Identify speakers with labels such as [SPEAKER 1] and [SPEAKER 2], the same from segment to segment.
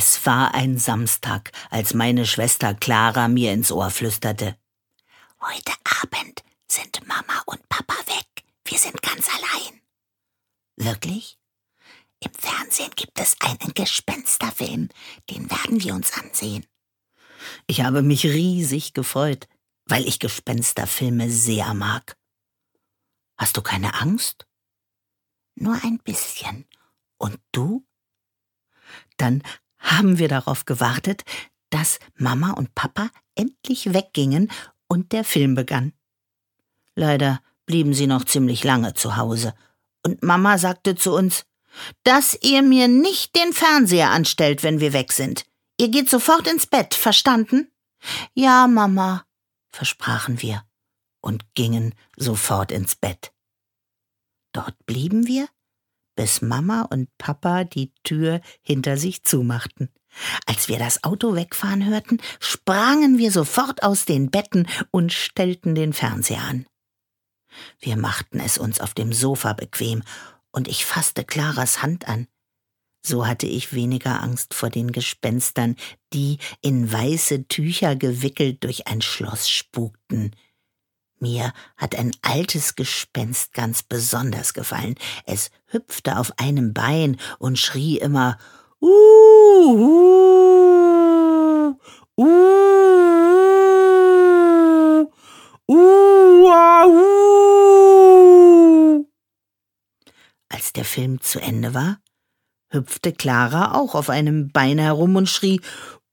[SPEAKER 1] Es war ein Samstag, als meine Schwester Clara mir ins Ohr flüsterte: »Heute Abend sind Mama und Papa weg. Wir sind ganz allein.« »Wirklich?« »Im Fernsehen gibt es einen Gespensterfilm. Den werden wir uns ansehen.« Ich habe mich riesig gefreut, weil ich Gespensterfilme sehr mag. »Hast du keine Angst?« »Nur ein bisschen. Und du?« Dann haben wir darauf gewartet, dass Mama und Papa endlich weggingen und der Film begann. Leider blieben sie noch ziemlich lange zu Hause und Mama sagte zu uns: »Dass ihr mir nicht den Fernseher anstellt, wenn wir weg sind. Ihr geht sofort ins Bett, verstanden?« »Ja, Mama«, versprachen wir und gingen sofort ins Bett. Dort blieben wir, bis Mama und Papa die Tür hinter sich zumachten. Als wir das Auto wegfahren hörten, sprangen wir sofort aus den Betten und stellten den Fernseher an. Wir machten es uns auf dem Sofa bequem und ich fasste Claras Hand an. So hatte ich weniger Angst vor den Gespenstern, die in weiße Tücher gewickelt durch ein Schloss spukten. Mir hat ein altes Gespenst ganz besonders gefallen. Es hüpfte auf einem Bein und schrie immer: »Uh, Als der Film zu Ende war, hüpfte Clara auch auf einem Bein herum und schrie: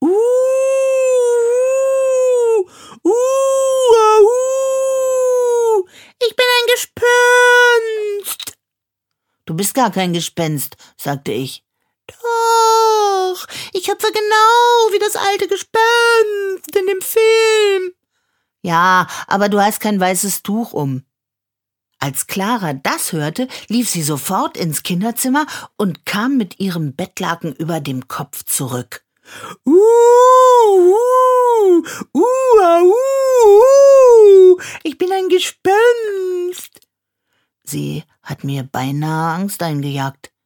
[SPEAKER 1] Ich bin ein Gespenst!« »Du bist gar kein Gespenst«, sagte ich. »Doch, ich hüpfe genau wie das alte Gespenst in dem Film.« »Ja, aber du hast kein weißes Tuch um.« Als Clara das hörte, lief sie sofort ins Kinderzimmer und kam mit ihrem Bettlaken über dem Kopf zurück. Ich bin ein Gespenst. Sie hat mir beinahe Angst eingejagt.